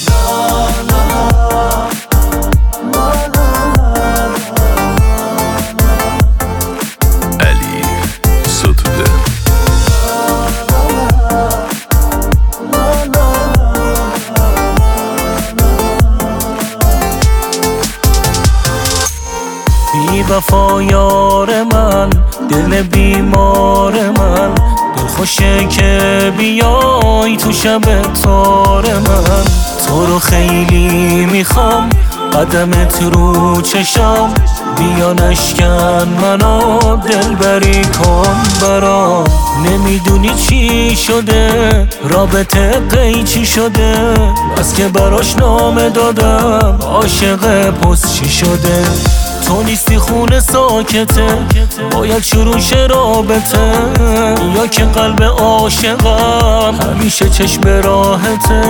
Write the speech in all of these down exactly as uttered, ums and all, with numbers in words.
علی ستوده. بی وفا یار من، دل بیمار من، دل خوشه که بیای تو شب تار من. تو رو خیلی میخوام، قدمت رو چشام، بیا نشکن منو دل بری کن برام. نمیدونی چی شده، رابطه قیچی شده، بس که براش نامه دادم، عاشق پست چی شده. تو نیستی خونه ساکته، باید شروع شه رابطه، یا که قلب عاشقم همیشه چشم راحته.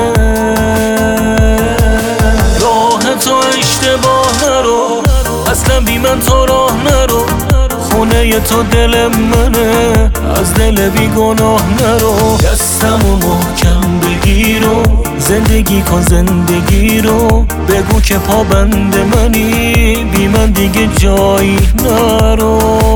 راه تو اشتباه نرو، اصلا بی من تو راه نرو، خونه تو دل منه، از دل بی گناه نرو. دستمو محکم بگیر و زندگی کن زندگی رو، بگو که پابند منی، بی من دیگه جایی نرو.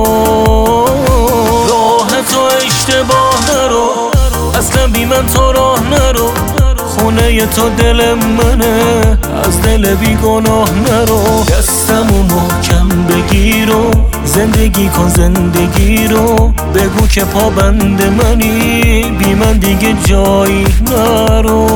راه تو اشتباه نرو، اصلا بی من تو راه نرو، خونه تو دل منه، از دل بی گناه نرو. دستمو محکم بگیر و زندگی کن زندگی رو، بگو که پابند منی، بی من دیگه جایی نرو.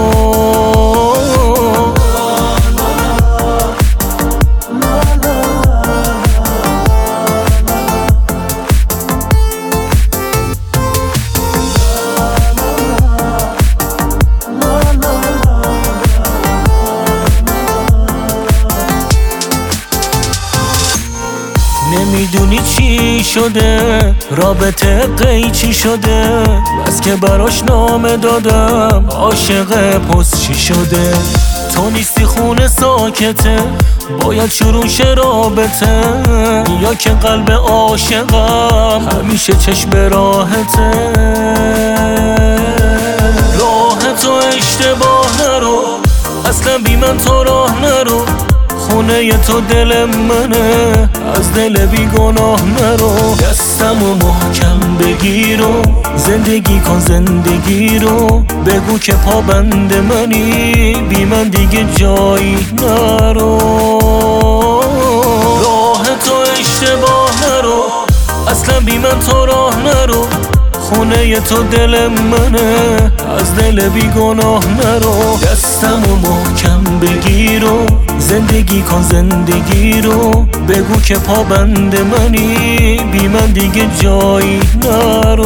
نمیدونی چی شده، رابطه قیچی شده، بس که براش نامه دادم، عاشق پست چی شده. تو نیستی خونه ساکته، باید شروع شه رابطه، یا که قلب عاشقم همیشه چشم راحته. راه تو اشتباه نرو، اصلا بی من تو راه نرو، خونه تو دل منه، از دل بی گناه نرو. دستمو محکم بگیر و زندگی کن زندگی رو، بگو که پابند منی، بی من دیگه جایی نرو. راه تو اشتباه نرو، اصلا بی من تو راه نرو، خونه تو دل منه، از دل بی گناه نرو. دستمو محکم بگیر و زندگی کن زندگی رو، بگو که پابند منی، بی من دیگه جایی نرو.